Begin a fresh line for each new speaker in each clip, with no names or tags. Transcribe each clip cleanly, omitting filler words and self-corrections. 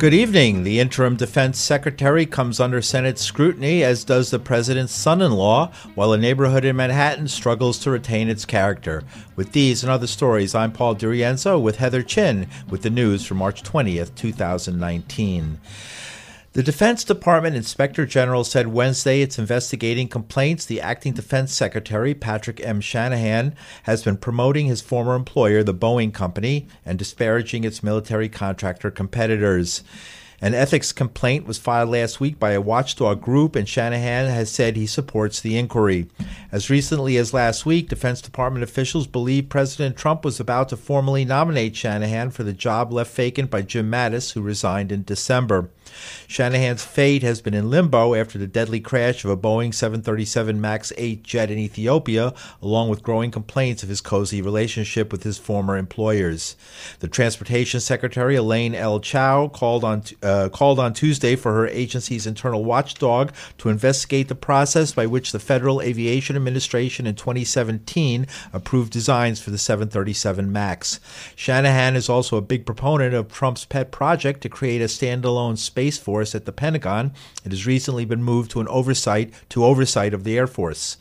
Good evening. The interim defense secretary comes under Senate scrutiny, as does the president's son-in-law, while a neighborhood in Manhattan struggles to retain its character. With these and other stories, I'm Paul DiRienzo with Heather Chin with the news for March 20th, 2019. The Defense Department Inspector General said Wednesday it's investigating complaints the acting defense secretary, Patrick M. Shanahan, has been promoting his former employer, the Boeing Company, and disparaging its military contractor competitors. An ethics complaint was filed last week by a watchdog group, and Shanahan has said he supports the inquiry. As recently as last week, Defense Department officials believe President Trump was about to formally nominate Shanahan for the job left vacant by Jim Mattis, who resigned in December. Shanahan's fate has been in limbo after the deadly crash of a Boeing 737 MAX 8 jet in Ethiopia, along with growing complaints of his cozy relationship with his former employers. The Transportation Secretary, Elaine L. Chao, called on Tuesday for her agency's internal watchdog to investigate the process by which the Federal Aviation Administration in 2017 approved designs for the 737 MAX. Shanahan is also a big proponent of Trump's pet project to create a standalone Space Force at the Pentagon. It has recently been moved to oversight of the Air Force.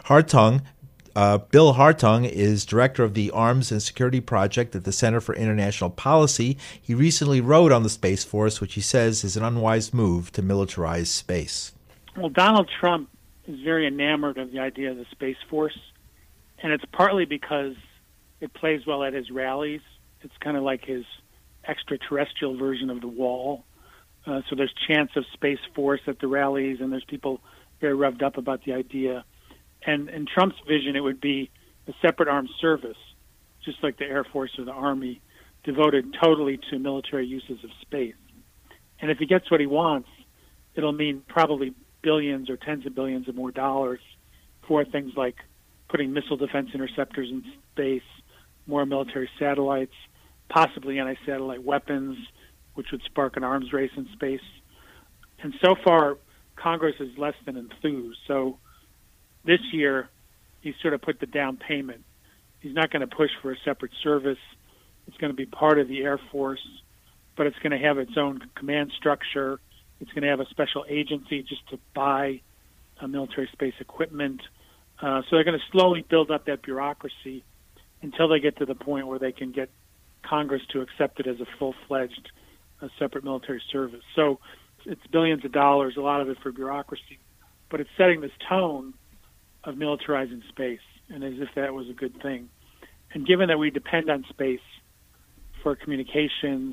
Bill Hartung is director of the Arms and Security Project at the Center for International Policy. He recently wrote on the Space Force, which he says is an unwise move to militarize space.
Well, Donald Trump is very enamored of the idea of the Space Force, and it's partly because it plays well at his rallies. It's kind of like his extraterrestrial version of the Wall. So there's chants of Space Force at the rallies, and there's people very revved up about the idea. And in Trump's vision, it would be a separate armed service, just like the Air Force or the Army, devoted totally to military uses of space. And if he gets what he wants, it'll mean probably billions or tens of billions of more dollars for things like putting missile defense interceptors in space, more military satellites, possibly anti-satellite weapons, which would spark an arms race in space. And so far, Congress is less than enthused. So this year, he's sort of put the down payment. He's not going to push for a separate service. It's going to be part of the Air Force, but it's going to have its own command structure. It's going to have a special agency just to buy military space equipment. So they're going to slowly build up that bureaucracy until they get to the point where they can get Congress to accept it as a full-fledged separate military service. So it's billions of dollars, a lot of it for bureaucracy, but it's setting this tone of militarizing space, and as if that was a good thing. And given that we depend on space for communications,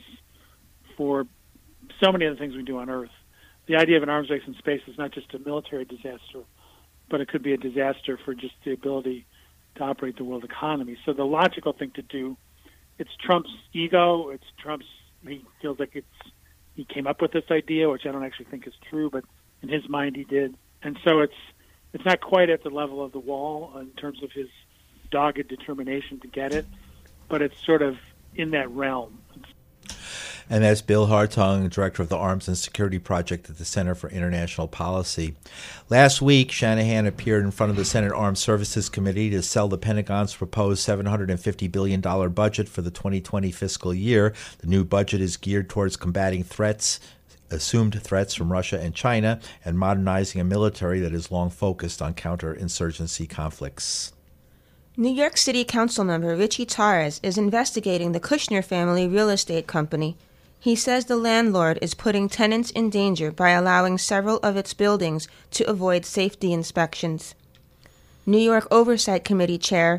for so many of the things we do on Earth, the idea of an arms race in space is not just a military disaster, but it could be a disaster for just the ability to operate the world economy. So the logical thing to do, it's Trump's ego, it's Trump's, he feels like he came up with this idea, which I don't actually think is true, but in his mind he did. And so it's not quite at the level of the Wall in terms of his dogged determination to get it, but it's sort of in that realm.
And that's Bill Hartung, director of the Arms and Security Project at the Center for International Policy. Last week, Shanahan appeared in front of the Senate Armed Services Committee to sell the Pentagon's proposed $750 billion budget for the 2020 fiscal year. The new budget is geared towards combating assumed threats from Russia and China, and modernizing a military that is long focused on counterinsurgency conflicts.
New York City Council member Richie Torres is investigating the Kushner family real estate company. He says the landlord is putting tenants in danger by allowing several of its buildings to avoid safety inspections. New York Oversight Committee Chair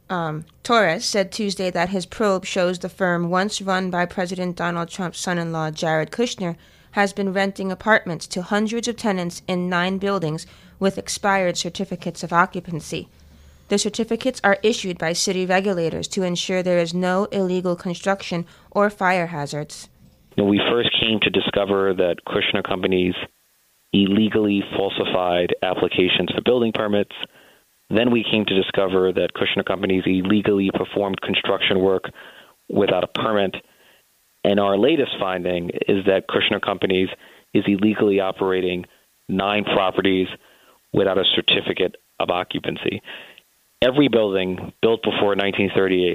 Torres said Tuesday that his probe shows the firm, once run by President Donald Trump's son-in-law Jared Kushner, has been renting apartments to hundreds of tenants in 9 buildings with expired certificates of occupancy. The certificates are issued by city regulators to ensure there is no illegal construction or fire hazards.
We first came to discover that Kushner companies illegally falsified applications for building permits. Then we came to discover that Kushner companies illegally performed construction work without a permit. And our latest finding is that Kushner companies is illegally operating 9 properties without a certificate of occupancy. Every building built before 1938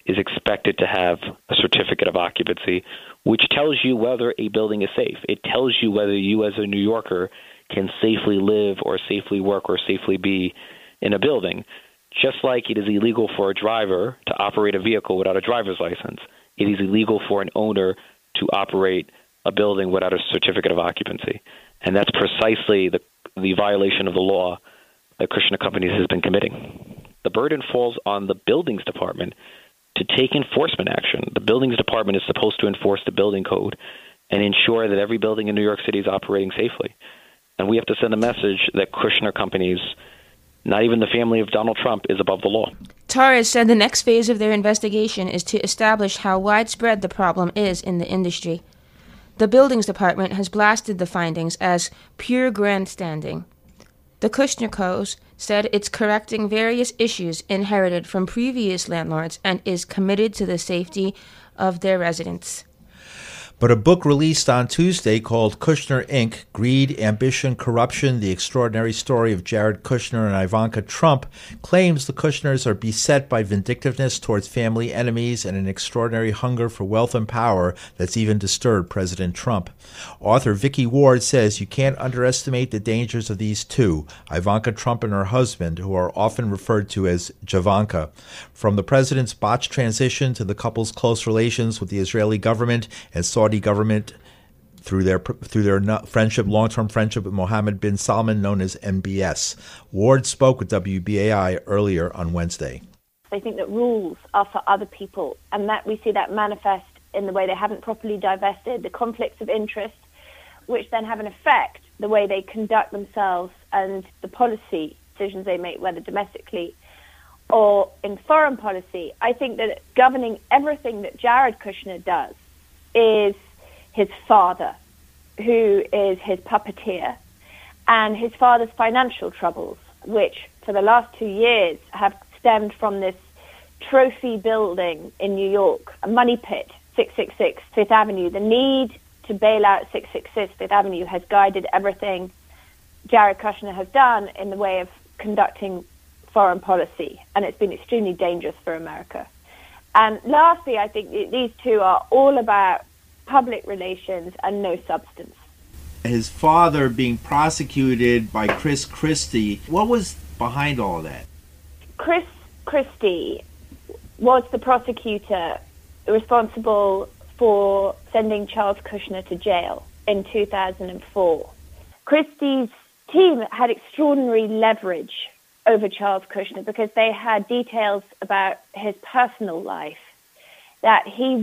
is expected to have a certificate of occupancy, which tells you whether a building is safe. It tells you whether you as a New Yorker can safely live or safely work or safely be in a building. Just like it is illegal for a driver to operate a vehicle without a driver's license, it is illegal for an owner to operate a building without a certificate of occupancy. And that's precisely the violation of the law that Kushner Companies has been committing. The burden falls on the buildings department to take enforcement action. The buildings department is supposed to enforce the building code and ensure that every building in New York City is operating safely. And we have to send a message that Kushner Companies, not even the family of Donald Trump, is above the law.
Torres said the next phase of their investigation is to establish how widespread the problem is in the industry. The Buildings Department has blasted the findings as pure grandstanding. The Kushner Co. said it's correcting various issues inherited from previous landlords and is committed to the safety of their residents.
But a book released on Tuesday called Kushner, Inc., Greed, Ambition, Corruption, The Extraordinary Story of Jared Kushner and Ivanka Trump, claims the Kushners are beset by vindictiveness towards family enemies and an extraordinary hunger for wealth and power that's even disturbed President Trump. Author Vicky Ward says you can't underestimate the dangers of these two, Ivanka Trump and her husband, who are often referred to as Javanka. From the president's botched transition to the couple's close relations with the Israeli government and Saudi government through their long-term friendship with Mohammed bin Salman, known as MBS. Ward spoke with WBAI earlier on Wednesday.
They think that rules are for other people, and that we see that manifest in the way they haven't properly divested, the conflicts of interest, which then have an effect the way they conduct themselves and the policy decisions they make, whether domestically or in foreign policy. I think that governing everything that Jared Kushner does is his father, who is his puppeteer, and his father's financial troubles, which for the last 2 years have stemmed from this trophy building in New York, a money pit, 666 Fifth Avenue. The need to bail out 666 Fifth Avenue has guided everything Jared Kushner has done in the way of conducting foreign policy, and it's been extremely dangerous for America. And lastly, I think these two are all about public relations and no substance.
His father being prosecuted by Chris Christie, what was behind all of that?
Chris Christie was the prosecutor responsible for sending Charles Kushner to jail in 2004. Christie's team had extraordinary leverage over Charles Kushner because they had details about his personal life that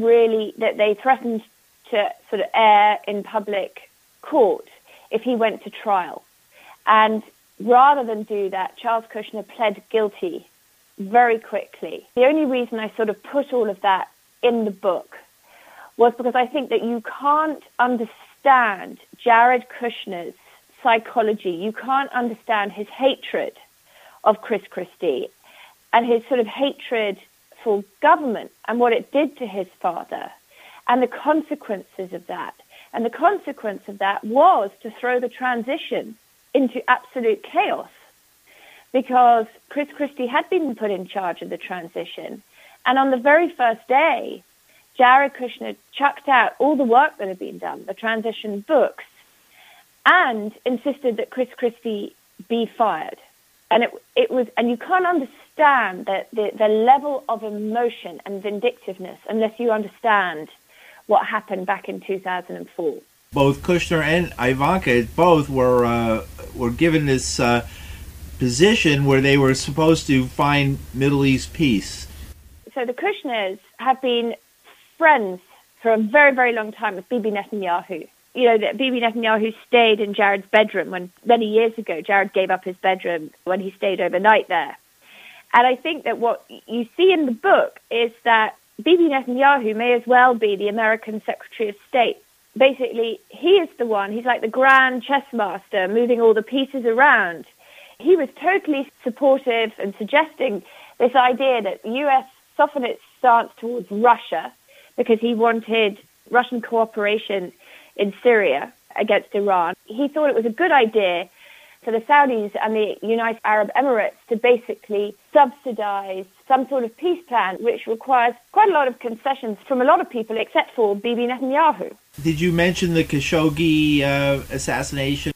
they threatened to sort of air in public court if he went to trial. And rather than do that, Charles Kushner pled guilty very quickly. The only reason I sort of put all of that in the book was because I think that you can't understand Jared Kushner's psychology. You can't understand his hatred of Chris Christie and his sort of hatred for government and what it did to his father and the consequences of that. And the consequence of that was to throw the transition into absolute chaos because Chris Christie had been put in charge of the transition. And on the very first day, Jared Kushner chucked out all the work that had been done, the transition books, and insisted that Chris Christie be fired. And it was, and you can't understand the level of emotion and vindictiveness unless you understand what happened back in 2004.
Both Kushner and Ivanka both were given this position where they were supposed to find Middle East peace.
So the Kushners have been friends for a very, very long time with Bibi Netanyahu. You know, that Bibi Netanyahu stayed in Jared's bedroom when many years ago Jared gave up his bedroom when he stayed overnight there. And I think that what you see in the book is that Bibi Netanyahu may as well be the American Secretary of State. Basically, he is the one, he's like the grand chess master moving all the pieces around. He was totally supportive and suggesting this idea that the U.S. soften its stance towards Russia because he wanted Russian cooperation in Syria against Iran. He thought it was a good idea for the Saudis and the United Arab Emirates to basically subsidize some sort of peace plan, which requires quite a lot of concessions from a lot of people, except for Bibi Netanyahu.
Did you mention the Khashoggi assassination?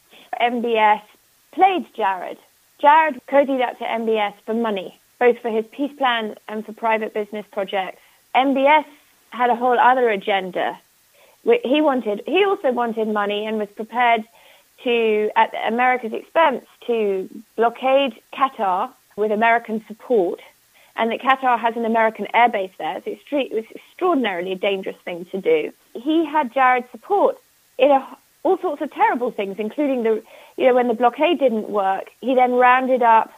MBS played Jared. Jared codied up to MBS for money, both for his peace plan and for private business projects. MBS had a whole other agenda. He also wanted money and was prepared to, at America's expense, to blockade Qatar with American support, and that Qatar has an American airbase there. So it was extraordinarily dangerous thing to do. He had Jared's support in all sorts of terrible things, including when the blockade didn't work, he then rounded up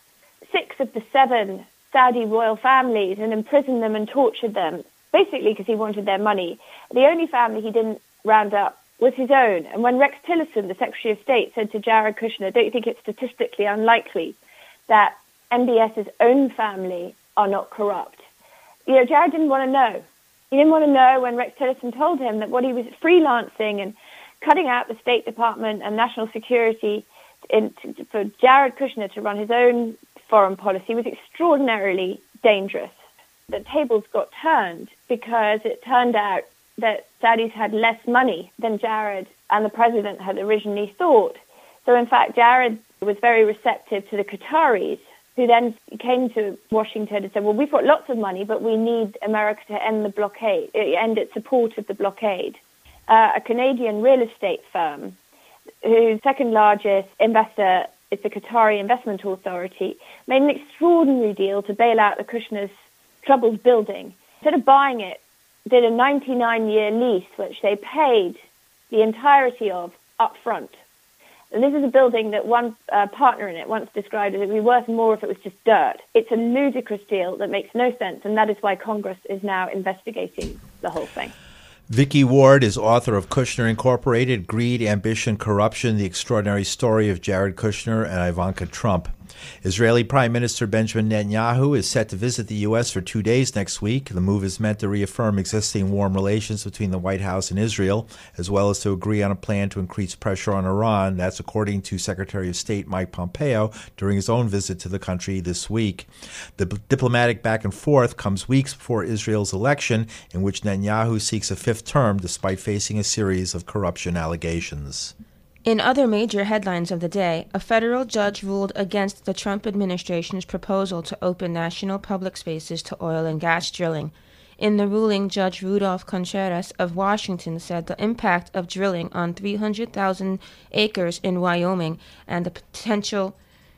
6 of the 7 Saudi royal families and imprisoned them and tortured them, basically because he wanted their money. The only family he didn't round up was his own. And when Rex Tillerson, the Secretary of State, said to Jared Kushner, don't you think it's statistically unlikely that MBS's own family are not corrupt? Jared didn't want to know. He didn't want to know when Rex Tillerson told him that what he was freelancing and cutting out the State Department and national security for Jared Kushner to run his own foreign policy was extraordinarily dangerous. The tables got turned because it turned out that Saudis had less money than Jared and the president had originally thought. So in fact, Jared was very receptive to the Qataris, who then came to Washington and said, well, we've got lots of money, but we need America to end the blockade, end its support of the blockade. A Canadian real estate firm, whose second largest investor is the Qatari Investment Authority, made an extraordinary deal to bail out the Kushners' troubled building. Instead of buying it, did a 99-year lease, which they paid the entirety of up front. And this is a building that one partner in it once described as it would be worth more if it was just dirt. It's a ludicrous deal that makes no sense, and that is why Congress is now investigating the whole thing.
Vicky Ward is author of Kushner Incorporated, Greed, Ambition, Corruption, The Extraordinary Story of Jared Kushner and Ivanka Trump. Israeli Prime Minister Benjamin Netanyahu is set to visit the U.S. for 2 days next week. The move is meant to reaffirm existing warm relations between the White House and Israel, as well as to agree on a plan to increase pressure on Iran. That's according to Secretary of State Mike Pompeo during his own visit to the country this week. The diplomatic back and forth comes weeks before Israel's election, in which Netanyahu seeks a 5th term despite facing a series of corruption allegations.
In other major headlines of the day, a federal judge ruled against the Trump administration's proposal to open national public spaces to oil and gas drilling. In the ruling, Judge Rudolph Contreras of Washington said the impact of drilling on 300,000 acres in Wyoming and the potential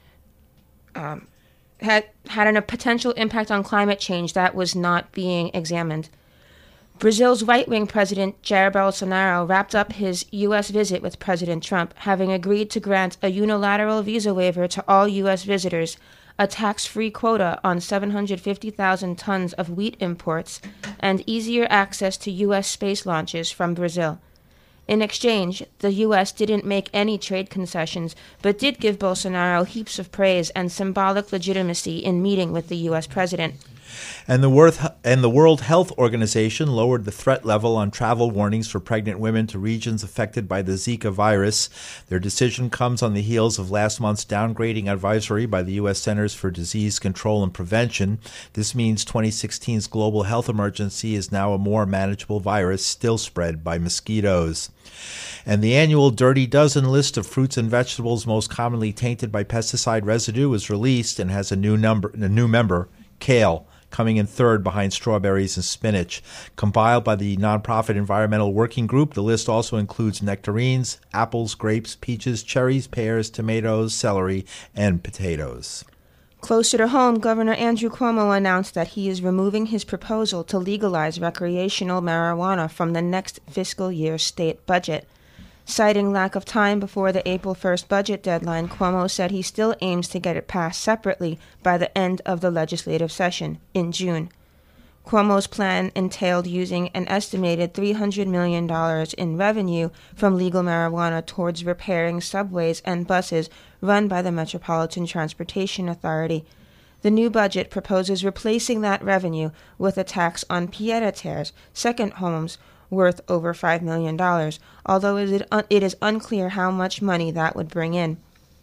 had a potential impact on climate change that was not being examined. Brazil's right-wing president, Jair Bolsonaro, wrapped up his U.S. visit with President Trump, having agreed to grant a unilateral visa waiver to all U.S. visitors, a tax-free quota on 750,000 tons of wheat imports, and easier access to U.S. space launches from Brazil. In exchange, the U.S. didn't make any trade concessions, but did give Bolsonaro heaps of praise and symbolic legitimacy in meeting with the U.S. president.
And the World Health Organization lowered the threat level on travel warnings for pregnant women to regions affected by the Zika virus. Their decision comes on the heels of last month's downgrading advisory by the U.S. Centers for Disease Control and Prevention. This means 2016's global health emergency is now a more manageable virus still spread by mosquitoes. And the annual Dirty Dozen list of fruits and vegetables most commonly tainted by pesticide residue is released and has a new member, kale, coming in third behind strawberries and spinach. Compiled by the nonprofit Environmental Working Group, the list also includes nectarines, apples, grapes, peaches, cherries, pears, tomatoes, celery, and potatoes.
Closer to home, Governor Andrew Cuomo announced that he is removing his proposal to legalize recreational marijuana from the next fiscal year's state budget. Citing lack of time before the April 1st budget deadline, Cuomo said he still aims to get it passed separately by the end of the legislative session in June. Cuomo's plan entailed using an estimated $300 million in revenue from legal marijuana towards repairing subways and buses run by the Metropolitan Transportation Authority. The new budget proposes replacing that revenue with a tax on pied-à-terres, second homes, worth over $5 million, although it is unclear how much money that would bring in.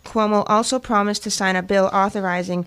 Cuomo also promised to sign a bill authorizing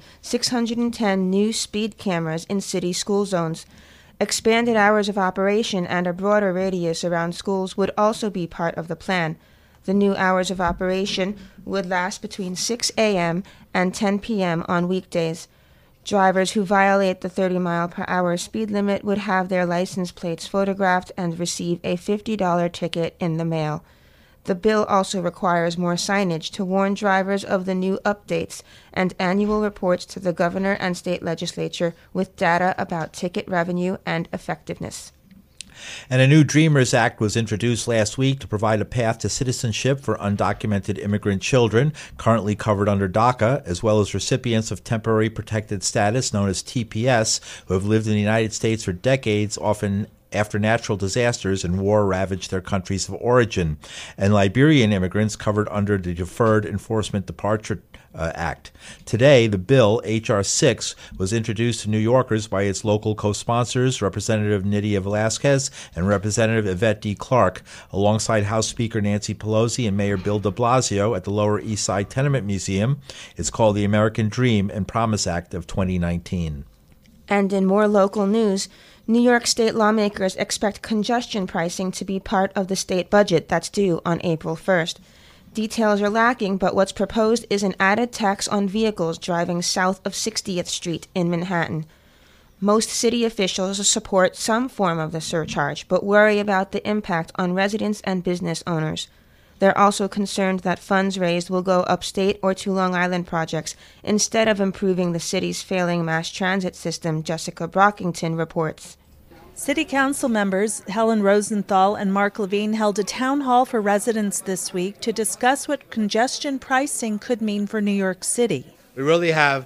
610 new speed cameras in city school zones. Expanded hours of operation and a broader radius around schools would also be part of the plan. The new hours of operation would last between 6 a.m. and 10 p.m. on weekdays. Drivers who violate the 30-mile-per-hour speed limit would have their license plates photographed and receive a $50 ticket in the mail. The bill also requires more signage to warn drivers of the new updates and annual reports to the governor and state legislature with data about ticket revenue and effectiveness.
And a new Dreamers Act was introduced last week to provide a path to citizenship for undocumented immigrant children currently covered under DACA, as well as recipients of temporary protected status known as TPS who have lived in the United States for decades, often after natural disasters and war ravaged their countries of origin, and Liberian immigrants covered under the Deferred Enforcement Departure Act. Today, the bill, H.R. 6, was introduced to New Yorkers by its local co-sponsors, Representative Nydia Velázquez and Representative Yvette D. Clarke, alongside House Speaker Nancy Pelosi and Mayor Bill de Blasio at the Lower East Side Tenement Museum. It's called the American Dream and Promise Act of 2019.
And in more local news, New York State lawmakers expect congestion pricing to be part of the state budget that's due on April 1st. Details are lacking, but what's proposed is an added tax on vehicles driving south of 60th Street in Manhattan. Most city officials support some form of the surcharge, but worry about the impact on residents and business owners. They're also concerned that funds raised will go upstate or to Long Island projects instead of improving the city's failing mass transit system, Jessica Brockington reports.
City Council members Helen Rosenthal and Mark Levine held a town hall for residents this week to discuss what congestion pricing could mean for New York City.
We really have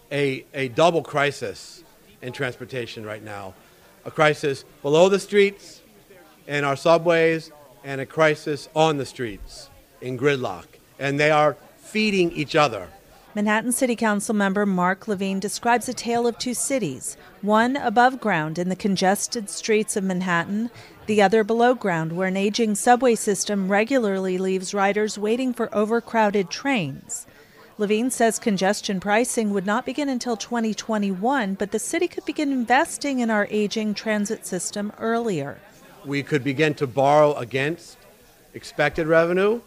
a double crisis in transportation right now. A crisis below the streets, in our subways, and a crisis on the streets in gridlock. And they are feeding each other.
Manhattan City Council member Mark Levine describes a tale of two cities, one above ground in the congested streets of Manhattan, the other below ground where an aging subway system regularly leaves riders waiting for overcrowded trains. Levine says congestion pricing would not begin until 2021, but the city could begin investing in our aging transit system earlier.
We could begin to borrow against expected revenue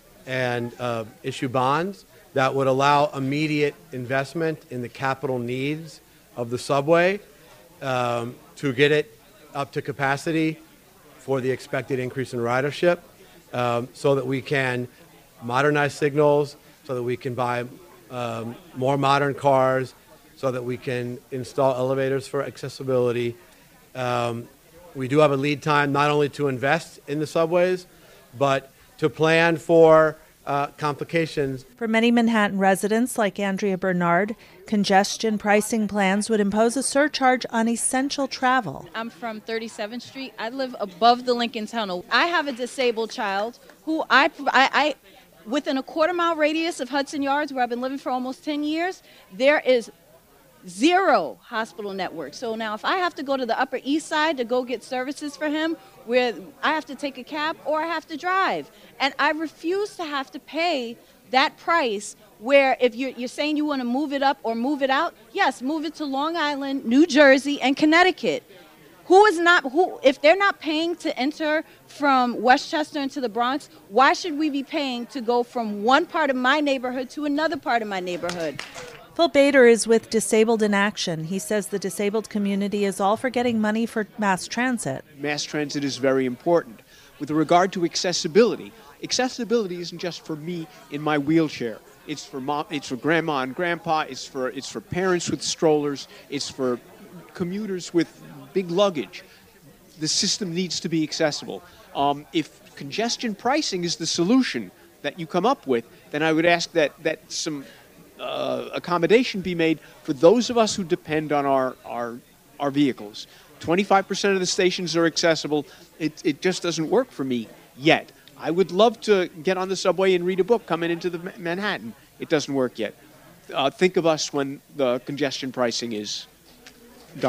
and issue bonds that would allow immediate investment in the capital needs of the subway to get it up to capacity for the expected increase in ridership, so that we can modernize signals, so that we can buy more modern cars, so that we can install elevators for accessibility. We do have a lead time not only to invest in the subways, but to plan for complications.
For many Manhattan residents like Andrea Bernard, congestion pricing plans would impose a surcharge on essential travel.
I'm from 37th Street. I live above the Lincoln Tunnel. I have a disabled child who I within a quarter-mile radius of Hudson Yards, where I've been living for almost 10 years, there is zero hospital network. So now if I have to go to the Upper East Side to go get services for him, where I have to take a cab or I have to drive. And I refuse to have to pay that price where if you're saying you want to move it up or move it out, yes, move it to Long Island, New Jersey, and Connecticut. If they're not paying to enter from Westchester into the Bronx, why should we be paying to go from one part of my neighborhood to another part of my neighborhood?
Phil Bader is with Disabled in Action. He says the disabled community is all for getting money for mass transit.
Mass transit is very important. With regard to accessibility, accessibility isn't just for me in my wheelchair. It's for mom, it's for grandma and grandpa, it's for parents with strollers, it's for commuters with big luggage. The system needs to be accessible. If congestion pricing is the solution that you come up with, then I would ask that some accommodation be made for those of us who depend on our vehicles. 25% of the stations are accessible. It just doesn't work for me yet. I would love to get on the subway and read a book coming into the Manhattan. It doesn't work yet. Think of us when the congestion pricing is done.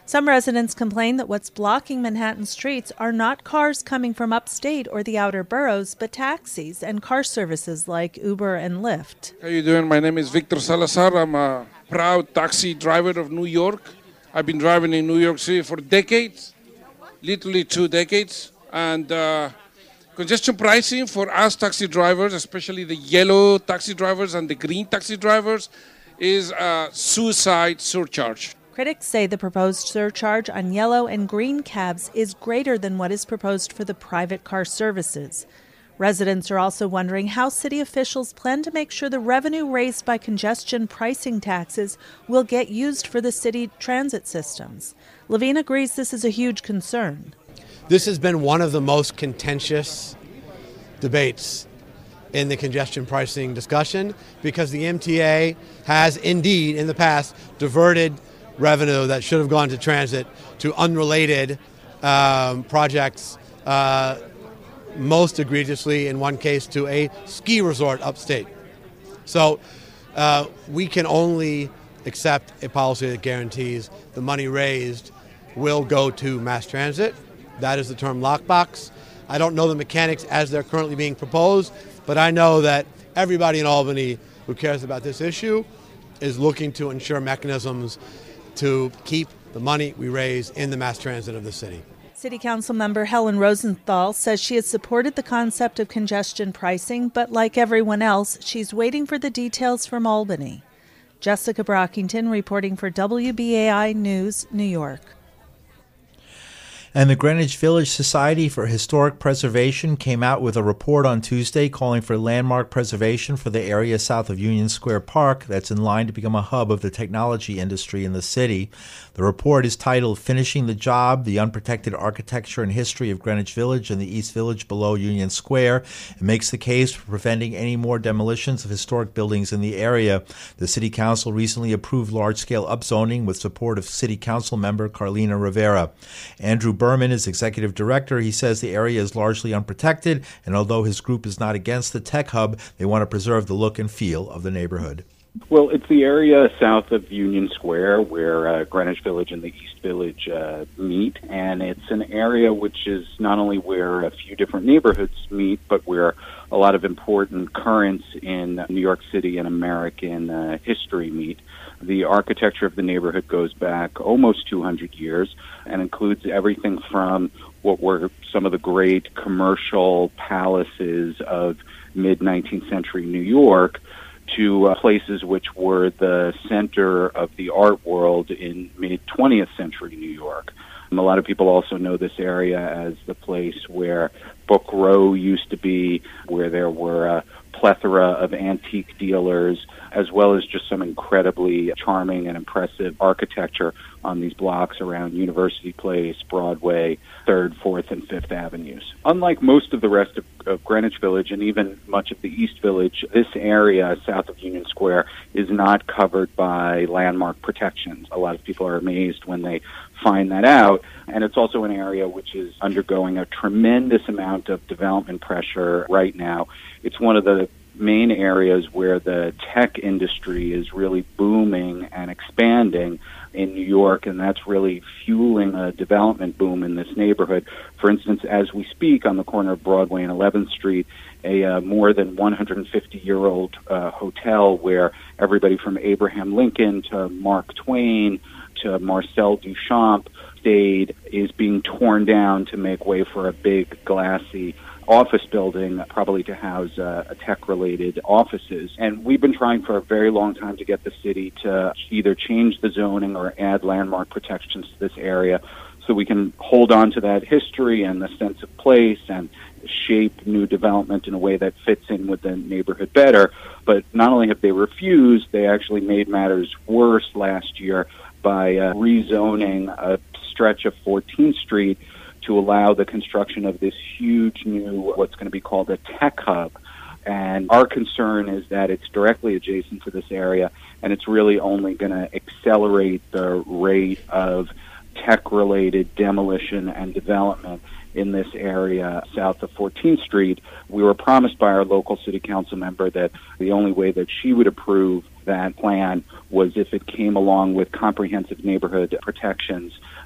Some residents complain that what's blocking Manhattan streets are not cars coming from upstate or the outer boroughs, but taxis and car services like Uber and Lyft.
How are you doing? My name is Victor Salazar. I'm a proud taxi driver of New York. I've been driving in New York City for decades, literally 2 decades. And congestion pricing for us taxi drivers, especially the yellow taxi drivers and the green taxi drivers, is a suicide surcharge.
Critics say the proposed surcharge on yellow and green cabs is greater than what is proposed for the private car services. Residents are also wondering how city officials plan to make sure the revenue raised by congestion pricing taxes will get used for the city transit systems. Levine agrees this is a huge concern.
This has been one of the most contentious debates in the congestion pricing discussion because the MTA has indeed in the past diverted revenue that should have gone to transit to unrelated projects, most egregiously in one case to a ski resort upstate. So we can only accept a policy that guarantees the money raised will go to mass transit. That is the term lockbox. I don't know the mechanics as they're currently being proposed, but I know that everybody in Albany who cares about this issue is looking to ensure mechanisms to keep the money we raise in the mass transit of the city.
City Council member Helen Rosenthal says she has supported the concept of congestion pricing, but like everyone else, she's waiting for the details from Albany. Jessica Brockington reporting for WBAI News, New York.
And the Greenwich Village Society for Historic Preservation came out with a report on Tuesday calling for landmark preservation for the area south of Union Square Park that's in line to become a hub of the technology industry in the city. The report is titled Finishing the Job, the Unprotected Architecture and History of Greenwich Village and the East Village below Union Square. It makes the case for preventing any more demolitions of historic buildings in the area. The City Council recently approved large-scale upzoning with support of City Council member Carlina Rivera. Andrew Berman is executive director. He says the area is largely unprotected, and although his group is not against the tech hub, they want to preserve the look and feel of the neighborhood.
Well, it's the area south of Union Square where Greenwich Village and the East Village meet, and it's an area which is not only where a few different neighborhoods meet, but where a lot of important currents in New York City and American history meet. The architecture of the neighborhood goes back almost 200 years and includes everything from what were some of the great commercial palaces of mid-19th century New York to places which were the center of the art world in mid-20th century New York. A lot of people also know this area as the place where Book Row used to be, where there were a plethora of antique dealers, as well as just some incredibly charming and impressive architecture on these blocks around University Place, Broadway, 3rd, 4th, and 5th Avenues. Unlike most of the rest of Greenwich Village and even much of the East Village, this area south of Union Square is not covered by landmark protections. A lot of people are amazed when they find that out, and it's also an area which is undergoing a tremendous amount of development pressure right now. It's one of the main areas where the tech industry is really booming and expanding in New York, and that's really fueling a development boom in this neighborhood. For instance, as we speak, on the corner of Broadway and 11th Street, a more than 150-year-old hotel where everybody from Abraham Lincoln to Mark Twain to Marcel Duchamp stayed is being torn down to make way for a big, glassy office building, probably to house tech-related offices. And we've been trying for a very long time to get the city to either change the zoning or add landmark protections to this area so we can hold on to that history and the sense of place and shape new development in a way that fits in with the neighborhood better. But not only have they refused, they actually made matters worse last year by rezoning a stretch of 14th Street to allow the construction of this huge new, what's going to be called a tech hub. And our concern is that it's directly adjacent to this area, and it's really only going to accelerate the rate of tech-related demolition and development in this area south of 14th Street. We were promised by our local city council member that the only way that she would approve that plan was if it came along with comprehensive neighborhood protections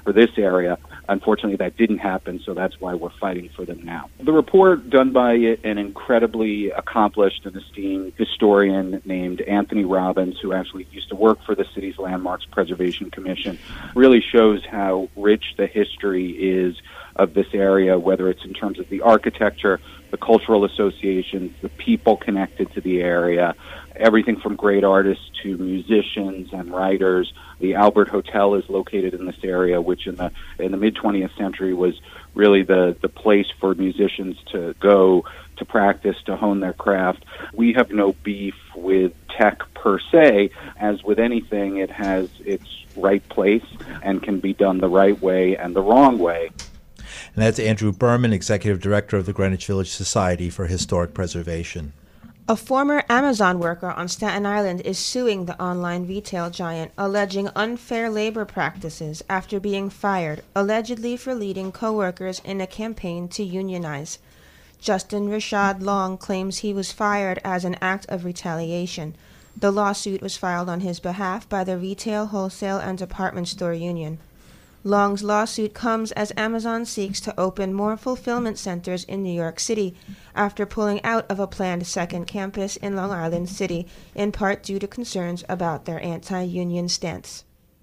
for this area. Unfortunately, that didn't happen, so that's why we're fighting for them now. The report, done by an incredibly accomplished and esteemed historian named Anthony Robbins, who actually used to work for the city's Landmarks Preservation Commission, really shows how rich the history is of this area, whether it's in terms of the architecture, the cultural associations, the people connected to the area, everything from great artists to musicians and writers. The Albert Hotel is located in this area, which in the mid-20th century was really the place for musicians to go to practice, to hone their craft. We have no beef with tech per se. As with anything, it has its right place and can be done the right way and the wrong way.
And that's Andrew Berman, Executive Director of the Greenwich Village Society for Historic Preservation.
A former Amazon worker on Staten Island is suing the online retail giant, alleging unfair labor practices after being fired, allegedly for leading coworkers in a campaign to unionize. Justin Rashad Long claims he was fired as an act of retaliation. The lawsuit was filed on his behalf by the Retail, Wholesale, and Department Store Union. Long's lawsuit comes as Amazon seeks to open more fulfillment centers in New York City after pulling out of a planned second campus in Long Island City, in part due to concerns about their anti-union stance.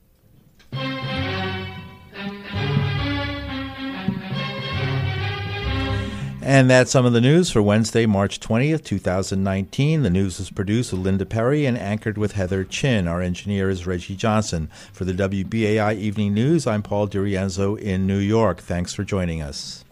And that's some of the news for Wednesday, March 20th, 2019. The news was produced with Linda Perry and anchored with Heather Chin. Our engineer is Reggie Johnson. For the WBAI Evening News, I'm Paul DiRienzo in New York. Thanks for joining us.